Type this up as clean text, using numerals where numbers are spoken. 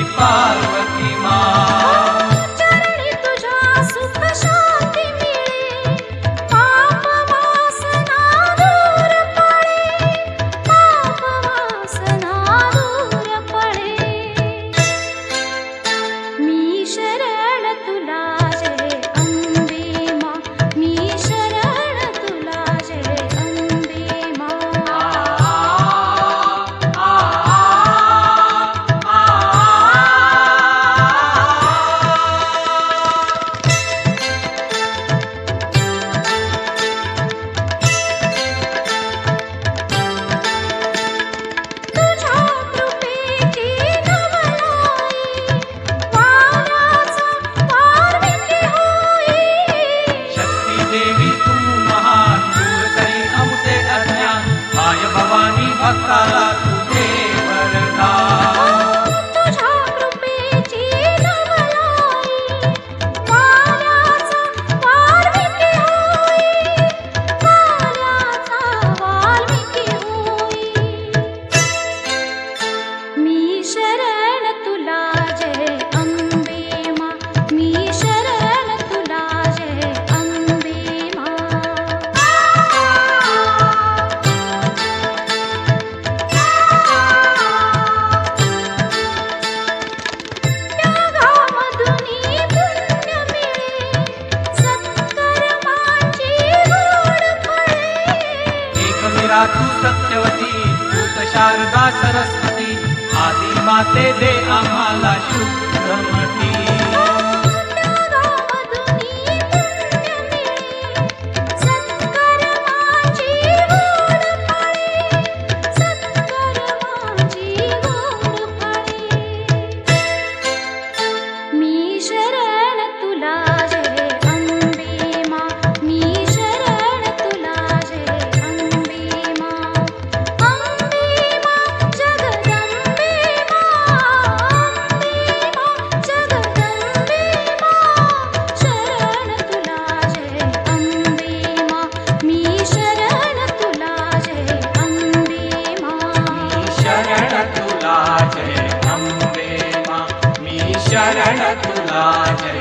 पार्वती माँ। चरणी तुझ्या सुख शांती मिळे, पाप वासना दूर पळे, पाप वासना दूर पळे। मी शरण तुला जय अंबे माँ, मी शरण तुला जय अंबे माँ। तुझ्या कृपेची नवलाई, वाऱ्याचा वाल्मिकी होई। शक्ती देवी तू महान, दूर करी आमचे अज्ञान, माय भवानी भक्ताला तुझे वरदान। तुझ्या कृपेची नवलाई, वाऱ्याचा वाल्मिकी होई, वाऱ्याचा वाल्मिकी होई। मी शरण तुला जय अंबे माँ, मी शरण तुला जय अंबे माँ। त्यागामधुनी पुण्य मिळे, सत्कर्मांची गोड फळे। एकवीरा तू सत्यवती, भूत शारदा सरस्वती, आदि माते दे आम्हाला शुद्धमती। त्यागामधुनी पुण्य मिळे, सत्कर्मांची गोड फळे, सत्कर्मांची गोड फळे। मी शरण तुला जय अंबे माँ, मी शरण तुला जय अंबे माँ। अंबे माँ जगदंबे माँ, अंबे माँ जगदंबे माँ। शरण तुला जय अंबे माँ, मी शरण तुला जय अंबे माँ। शरण तुला जय अंबे माँ, मी शरण तुला जय